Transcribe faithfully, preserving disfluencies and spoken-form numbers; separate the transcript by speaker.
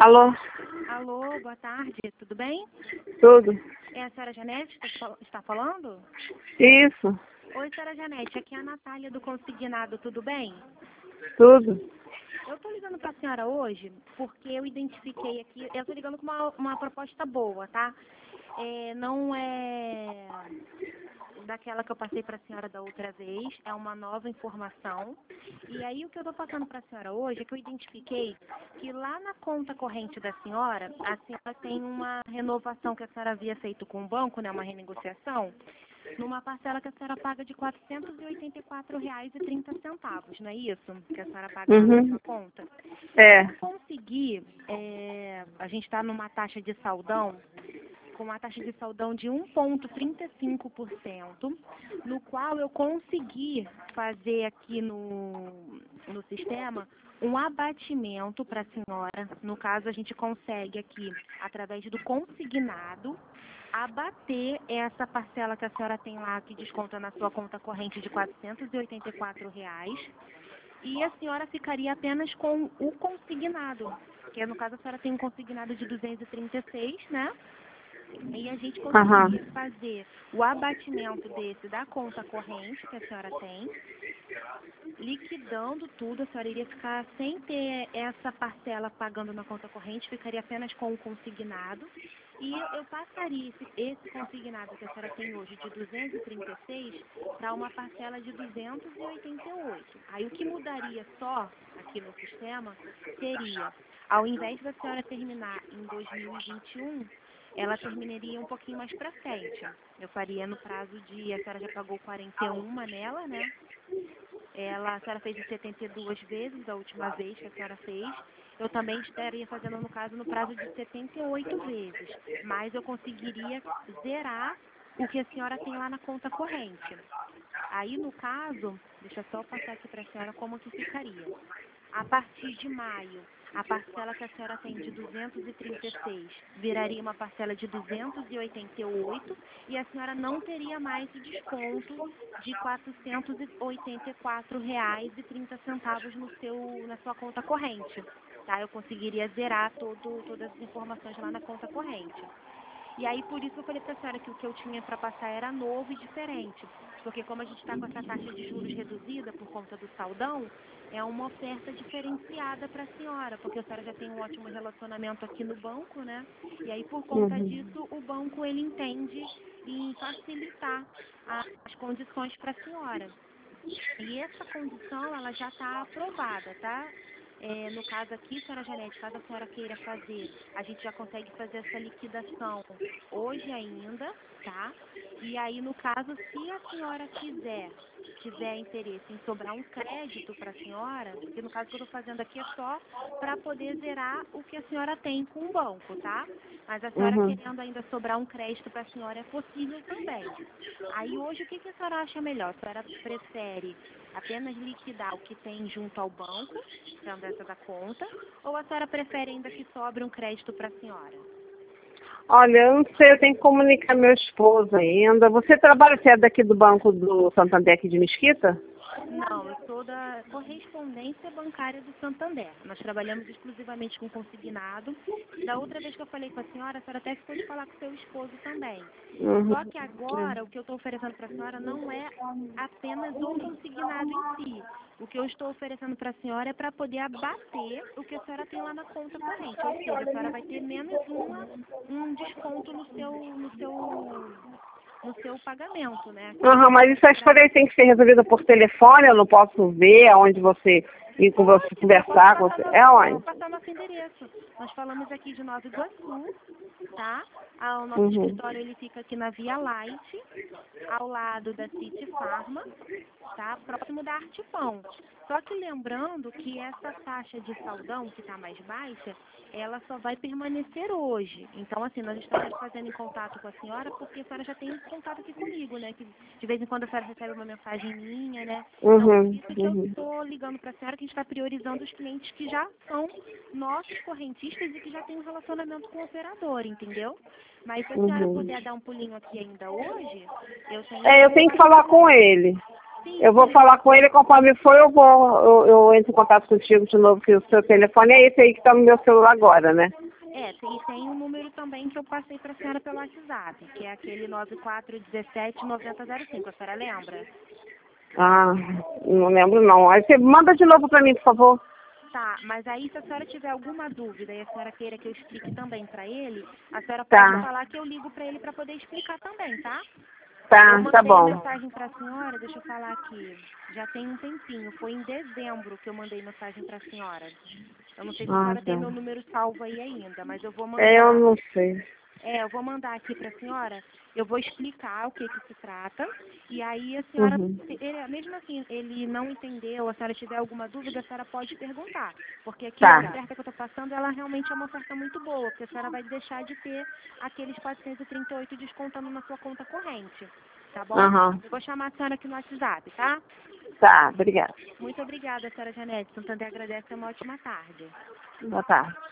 Speaker 1: Alô?
Speaker 2: Alô, boa tarde, tudo bem?
Speaker 1: Tudo?
Speaker 2: É a senhora Janete que está está falando?
Speaker 1: Isso,
Speaker 2: Oi, senhora Janete, aqui é a Natália do Consignado, tudo bem?
Speaker 1: tudo.
Speaker 2: Eu estou ligando para a senhora hoje porque eu identifiquei aqui, eu estou ligando com uma, uma proposta boa, tá? É, não é daquela que eu passei para a senhora da outra vez, é uma nova informação. E aí o que eu estou passando para a senhora hoje é que eu identifiquei que lá na conta corrente da senhora, a senhora tem uma renovação que a senhora havia feito com o banco, né, uma renegociação, numa parcela que a senhora paga de quatrocentos e oitenta e quatro reais e trinta centavos, não é isso? Que a senhora paga lá na
Speaker 1: Uhum.
Speaker 2: sua conta.
Speaker 1: É.
Speaker 2: Eu consegui, é, a gente está numa taxa de saldão, com uma taxa de saldão de um vírgula trinta e cinco por cento, no qual eu consegui fazer aqui no, no sistema um abatimento para a senhora. No caso, a gente consegue aqui, através do consignado, abater essa parcela que a senhora tem lá, que desconta na sua conta corrente de quatrocentos e oitenta e quatro reais, e a senhora ficaria apenas com o consignado, que no caso a senhora tem um consignado de duzentos e trinta e seis, né? E a gente
Speaker 1: Aham.
Speaker 2: conseguiria fazer o abatimento desse da conta corrente que a senhora tem, liquidando tudo, a senhora iria ficar sem ter essa parcela pagando na conta corrente, ficaria apenas com o consignado. E eu passaria esse, esse consignado que a senhora tem hoje de duzentos e trinta e seis para uma parcela de duzentos e oitenta e oito. Aí o que mudaria só aqui no sistema seria, ao invés da senhora terminar em dois mil e vinte e um, ela terminaria um pouquinho mais para frente. Eu faria no prazo de, a senhora já pagou quarenta e uma nela, né? Ela, a senhora fez de setenta e duas vezes da última vez que a senhora fez. Eu também estaria fazendo, no caso, no prazo de setenta e oito vezes. Mas eu conseguiria zerar o que a senhora tem lá na conta corrente. Aí, no caso, deixa eu só passar aqui para a senhora como que ficaria. A partir de maio, a parcela que a senhora tem de duzentos e trinta e seis viraria uma parcela de duzentos e oitenta e oito e a senhora não teria mais o desconto de quatrocentos e oitenta e quatro reais e trinta centavos no seu, na sua conta corrente. Tá? Eu conseguiria zerar todo, todas as informações lá na conta corrente. E aí, por isso, eu falei para a senhora que o que eu tinha para passar era novo e diferente. Porque como a gente está com essa taxa de juros reduzida por conta do saldão, é uma oferta diferenciada para a senhora, porque a senhora já tem um ótimo relacionamento aqui no banco, né? E aí, por conta
Speaker 1: Uhum.
Speaker 2: disso, o banco, ele entende em facilitar a- as condições para a senhora. E essa condição, ela já está aprovada, tá? É, no caso aqui, senhora Janete, caso a senhora queira fazer, a gente já consegue fazer essa liquidação hoje ainda, tá? E aí, no caso, se a senhora quiser, tiver interesse em sobrar um crédito para a senhora, que no caso que eu estou fazendo aqui é só para poder zerar o que a senhora tem com o banco, tá? Mas a senhora
Speaker 1: Uhum.
Speaker 2: querendo ainda sobrar um crédito para a senhora é possível também. Aí hoje, o que, que a senhora acha melhor? A senhora prefere apenas liquidar o que tem junto ao banco, sendo essa da conta, ou a senhora prefere ainda que sobre um crédito para a senhora?
Speaker 1: Olha, eu não sei, eu tenho que comunicar meu esposo ainda. Você trabalha, você é daqui do Banco do Santander aqui de Mesquita?
Speaker 2: Não, eu sou da correspondência bancária do Santander. Nós trabalhamos exclusivamente com consignado. Da outra vez que eu falei com a senhora, a senhora até ficou de falar com seu esposo também.
Speaker 1: Uhum.
Speaker 2: Só que agora, o que eu estou oferecendo para a senhora não é apenas o consignado em si. O que eu estou oferecendo para a senhora é para poder abater o que a senhora tem lá na conta corrente. Ou seja, a senhora vai ter menos uma, um desconto no seu, no seu, no seu pagamento, né? Que
Speaker 1: Uhum, mas isso a
Speaker 2: pra-
Speaker 1: história aí tem que ser resolvida por telefone, eu não posso ver aonde você ir com você,
Speaker 2: Pode, eu posso
Speaker 1: conversar com
Speaker 2: passar
Speaker 1: você.
Speaker 2: nosso,
Speaker 1: É
Speaker 2: eu posso
Speaker 1: onde?
Speaker 2: passar nosso endereço. Nós falamos aqui de Nova Iguaçu, tá? Ah, o nosso
Speaker 1: Uhum.
Speaker 2: escritório ele fica aqui na Via Light, ao lado da City Pharma, tá? Próximo da Artipão. Só que lembrando que essa taxa de saldão, que está mais baixa, ela só vai permanecer hoje. Então, assim, nós estamos fazendo em contato com a senhora, porque a senhora já tem contato aqui comigo, né? Que de vez em quando a senhora recebe uma mensagem minha, né? Então, por
Speaker 1: Uhum.
Speaker 2: isso que eu
Speaker 1: Uhum.
Speaker 2: estou ligando para a senhora, que a gente está priorizando os clientes que já são nossos correntistas e que já têm um relacionamento com o operador, entendeu? Mas se a senhora
Speaker 1: Uhum.
Speaker 2: puder dar um pulinho aqui ainda hoje, eu tenho
Speaker 1: É, eu
Speaker 2: como
Speaker 1: tenho que falar
Speaker 2: fazer.
Speaker 1: com ele.
Speaker 2: Sim,
Speaker 1: Eu vou
Speaker 2: sim.
Speaker 1: falar com ele, conforme for, eu vou, eu, eu entro em contato contigo de novo, que o seu telefone é esse aí que está no meu celular agora, né?
Speaker 2: É, tem, e tem um número também que eu passei para a senhora pelo WhatsApp, que é aquele nove quatro um sete nove zero zero cinco, a senhora lembra?
Speaker 1: Ah, não lembro não. Aí você manda de novo para mim, por favor.
Speaker 2: Tá, mas aí se a senhora tiver alguma dúvida e a senhora queira que eu explique também para ele, a senhora pode
Speaker 1: Tá,
Speaker 2: falar que eu ligo para ele para poder explicar também, tá? Eu
Speaker 1: tá, tá
Speaker 2: mandei
Speaker 1: bom.
Speaker 2: mensagem para a senhora, deixa eu falar aqui, já tem um tempinho, foi em dezembro que eu mandei mensagem para a senhora. Eu não sei se a
Speaker 1: Ah,
Speaker 2: senhora tem
Speaker 1: tá.
Speaker 2: meu número salvo aí ainda, mas eu vou
Speaker 1: É, eu
Speaker 2: mandar.
Speaker 1: não sei.
Speaker 2: É, eu vou mandar aqui para a senhora, eu vou explicar o que que se trata, e aí a senhora,
Speaker 1: Uhum.
Speaker 2: ele- mesmo assim, ele não entendeu, a senhora tiver alguma dúvida, a senhora pode perguntar, porque aqui a
Speaker 1: Tá.
Speaker 2: oferta que eu estou passando, ela realmente é uma oferta muito boa, porque a senhora vai deixar de ter aqueles quatrocentos e trinta e oito descontando na sua conta corrente, tá bom?
Speaker 1: Aham.
Speaker 2: Eu vou chamar a senhora aqui no WhatsApp, tá?
Speaker 1: Tá, obrigada.
Speaker 2: Muito obrigada, senhora Janete, Santander agradece, uma ótima tarde.
Speaker 1: Boa tarde.